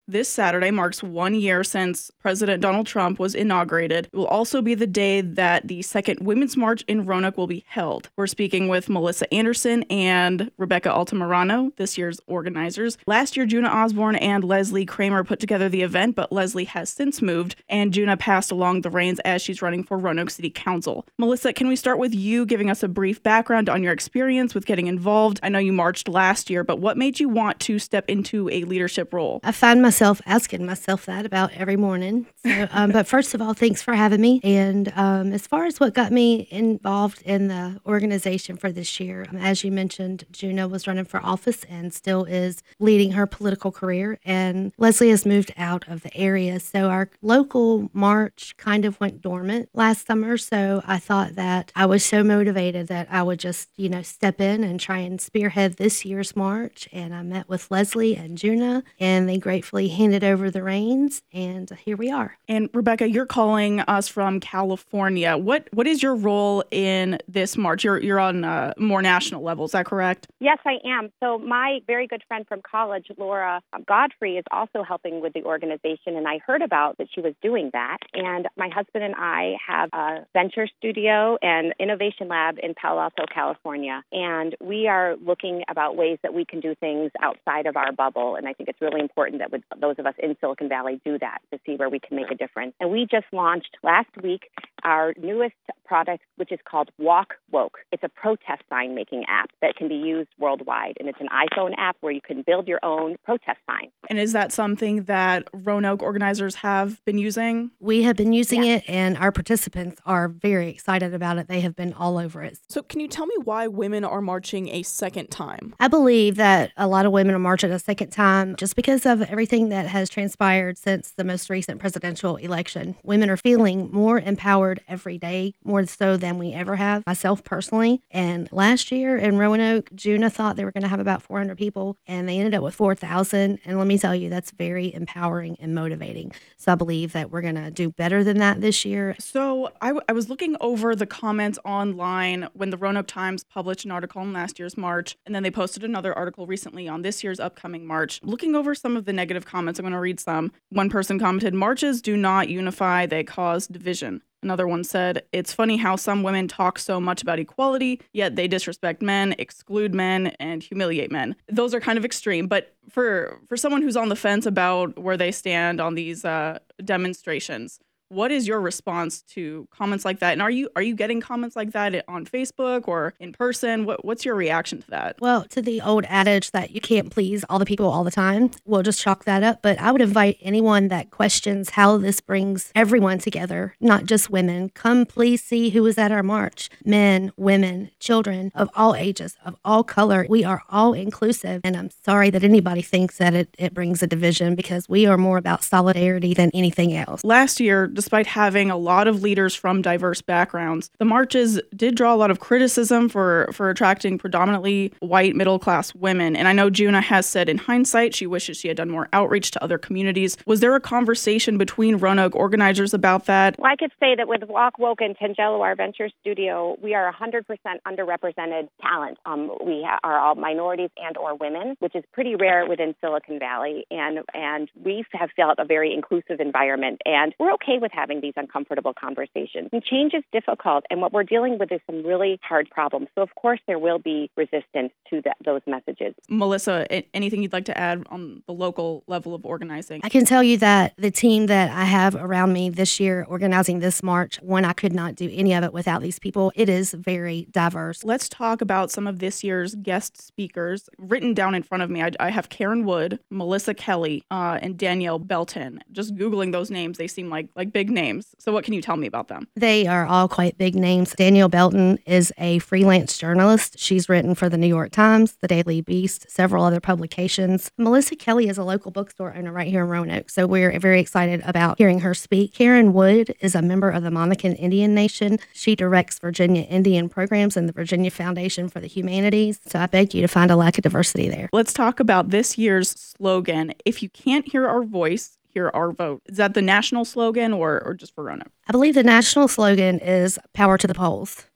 This Saturday marks 1 year since President Donald Trump was inaugurated. It will also be the day that the second Women's March in Roanoke will be held. We're speaking with Melissa Anderson and Rebecca Altamirano, this year's organizers. Last year, Juna Osborne and Leslie Kramer put together the event, but Leslie has since moved, and Juna passed along the reins as she's running for Roanoke City Council. Melissa, can we start with you giving us a brief background on your experience with getting involved? I know you marched last year, but what made you want to step into a leadership role? I find myself asking myself that about every morning. So, but first of all, thanks for having me. And as far as what got me involved in the organization for this year, as you mentioned, Juna was running for office and still is leading her political career. And Leslie has moved out of the area. So our local march kind of went dormant last summer. So I thought that I was so motivated that I would just, step in and try and spearhead this year's march. And I met with Leslie and Juna, and they gratefully handed over the reins. And here we are. And Rebecca, you're calling us from California. What is your role in this march? You're on a more national level, is that correct? Yes, I am. So my very good friend from college, Laura Godfrey, is also helping with the organization, and I heard about that she was doing that. And my husband and I have a venture studio and innovation lab in Palo Alto, California, and we are looking about ways that we can do things outside of our bubble. And I think it's really important that with those of us in Silicon Valley do that to see where we can make a difference. And we just launched last week our newest product, which is called Walk Woke. It's a protest sign making app that can be used worldwide. And it's an iPhone app where you can build your own protest sign. And is that something that Roanoke organizers have been using? We have been using it, and our participants are very excited about it. They have been all over it. So can you tell me why women are marching a second time? I believe that a lot of women are marching a second time just because of everything that has transpired since the most recent presidential election. Women are feeling more empowered every day, more so than we ever have, myself personally. And last year in Roanoke, Juna thought they were going to have about 400 people, and they ended up with 4,000. And let me tell you, that's very empowering and motivating. So I believe that we're going to do better than that this year. So I was looking over the comments online when the Roanoke Times published an article on last year's march, and then they posted another article recently on this year's upcoming march. Looking over some of the negative comments, I'm going to read some. One person commented, "Marches do not unify, they cause division." Another one said, "It's funny how some women talk so much about equality, yet they disrespect men, exclude men, and humiliate men." Those are kind of extreme, but for someone who's on the fence about where they stand on these demonstrations, what is your response to comments like that? And are you getting comments like that on Facebook or in person? What's your reaction to that? Well, to the old adage that you can't please all the people all the time, we'll just chalk that up. But I would invite anyone that questions how this brings everyone together, not just women. Come please see who was at our march. Men, women, children of all ages, of all color. We are all inclusive. And I'm sorry that anybody thinks that it brings a division, because we are more about solidarity than anything else. Last year, despite having a lot of leaders from diverse backgrounds, the marches did draw a lot of criticism for attracting predominantly white middle-class women. And I know Juna has said in hindsight she wishes she had done more outreach to other communities. Was there a conversation between Roanoke organizers about that? Well, I could say that with Walk Woke and Tangelo, our venture studio, we are 100% underrepresented talent. We are all minorities and or women, which is pretty rare within Silicon Valley. And we have felt a very inclusive environment. And we're okay with having these uncomfortable conversations. And change is difficult, and what we're dealing with is some really hard problems. So, of course, there will be resistance to those messages. Melissa, anything you'd like to add on the local level of organizing? I can tell you that the team that I have around me this year organizing this march, one, I could not do any of it without these people. It is very diverse. Let's talk about some of this year's guest speakers. Written down in front of me, I have Karen Wood, Melissa Kelly, and Danielle Belton. Just Googling those names, they seem like big names. So what can you tell me about them? They are all quite big names. Danielle Belton is a freelance journalist. She's written for the New York Times, the Daily Beast, several other publications. Melissa Kelly is a local bookstore owner right here in Roanoke, so we're very excited about hearing her speak. Karen Wood is a member of the Monacan Indian Nation. She directs Virginia Indian programs and the Virginia Foundation for the Humanities, so I beg you to find a lack of diversity there. Let's talk about this year's slogan, "If you can't hear our voice, hear our vote." Is that the national slogan or just for Roanoke? I believe the national slogan is "Power to the polls."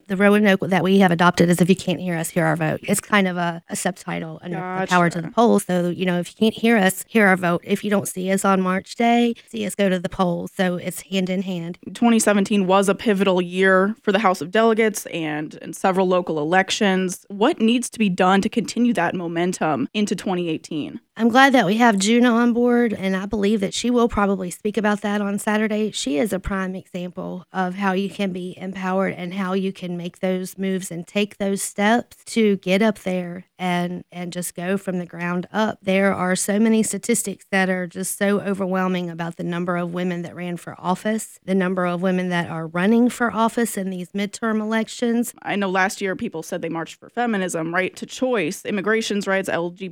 The Roanoke that we have adopted is "If you can't hear us, hear our vote." It's kind of a subtitle under the Power to the Polls. So, if you can't hear us, hear our vote. If you don't see us on March Day, see us go to the polls. So it's hand in hand. 2017 was a pivotal year for the House of Delegates and several local elections. What needs to be done to continue that momentum into 2018? I'm glad that we have Juna on board, and I believe that she will probably speak about that on Saturday. She is a prime example of how you can be empowered and how you can make those moves and take those steps to get up there and just go from the ground up. There are so many statistics that are just so overwhelming about the number of women that ran for office, the number of women that are running for office in these midterm elections. I know last year people said they marched for feminism, right to choice, immigration's rights,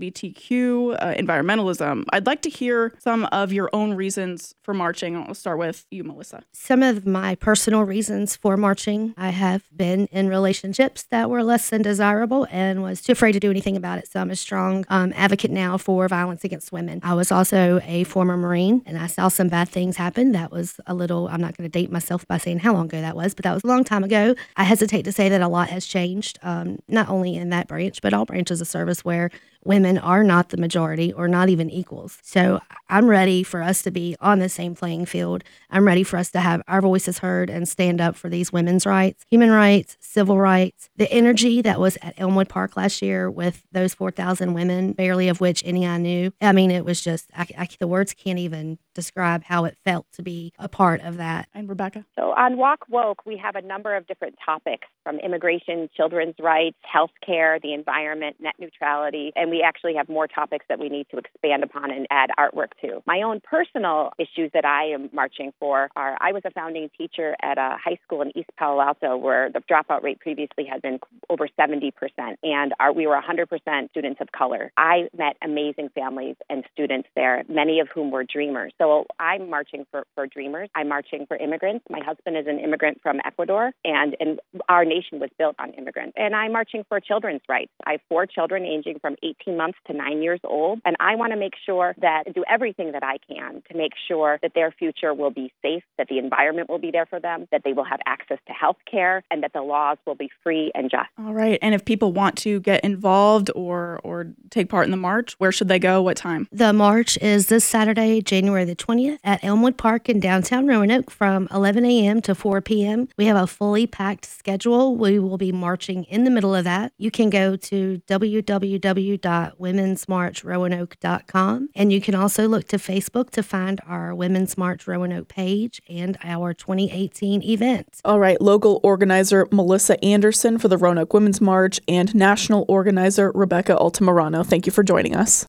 LGBTQ, environmentalism. I'd like to hear some of your own reasons for marching. I'll start with you, Melissa. Some of my personal reasons for marching, I have been in relationships that were less than desirable and was too afraid to do anything about it. So I'm a strong advocate now for violence against women. I was also a former Marine, and I saw some bad things happen. That was a little, I'm not going to date myself by saying how long ago that was, but that was a long time ago. I hesitate to say that a lot has changed, not only in that branch, but all branches of service where women are not the majority or not even equals. So I'm ready for us to be on the same playing field. I'm ready for us to have our voices heard and stand up for these women's rights, human rights, civil rights. The energy that was at Elmwood Park last year with those 4,000 women, barely of which any I knew. I mean, it was just, the words can't even describe how it felt to be a part of that. And Rebecca? So on Walk Woke, we have a number of different topics from immigration, children's rights, healthcare, the environment, net neutrality, and we actually have more topics that we need to expand upon and add artwork to. My own personal issues that I am marching for are, I was a founding teacher at a high school in East Palo Alto where the dropout rate previously had been over 70%, and we were 100% students of color. I met amazing families and students there, many of whom were dreamers. So I'm marching for dreamers. I'm marching for immigrants. My husband is an immigrant from Ecuador, and our nation was built on immigrants. And I'm marching for children's rights. I have 4 children ranging from 18 months to 9 years old, and I want to make sure that do everything that I can to make sure that their future will be safe, that the environment will be there for them, that they will have access to health care, and that the laws will be free and just. All right. And if people want to get involved or take part in the march, where should they go? What time? The march is this Saturday, January the 20th at Elmwood Park in downtown Roanoke from 11 a.m. to 4 p.m. We have a fully packed schedule. We will be marching in the middle of that. You can go to www.womensmarchroanoke.com, and you can also look to Facebook to find our Women's March Roanoke page and our 2018 events. All right. Local organizer Melissa Anderson for the Roanoke Women's March and national organizer Rebecca Altamirano. Thank you for joining us.